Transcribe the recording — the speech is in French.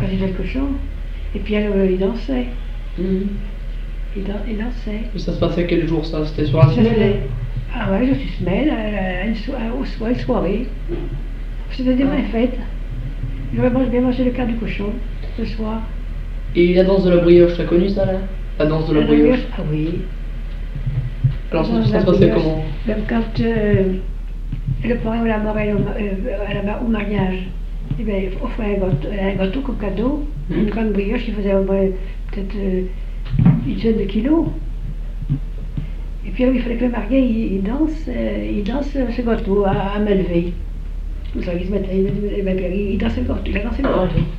choisi le cochon. Et puis alors, il dansait. Mhm. Il dansait. Et ça se passait quel jour ça? C'était sur la Ça, semaine? c'était- Ah ouais, je suis semaine, une soirée. C'était des bonnes fêtes. J'aurais bien mangé le quart du cochon ce soir. Et la danse de la brioche, t'as connu ça là? La danse de la brioche? Ah oui. Alors ça, Dans ça la se passait brioche, comment? même quand le parrain ou la marraine au mariage, eh bien, offrait un gâteau comme cadeau, une grande brioche qui faisait au moins peut-être une dizaine de kilos. Et puis il fallait que le marié il danse ce gâteau à main levée. Comme ça, il se mettait, il dansait le gâteau, il a dansé le gâteau.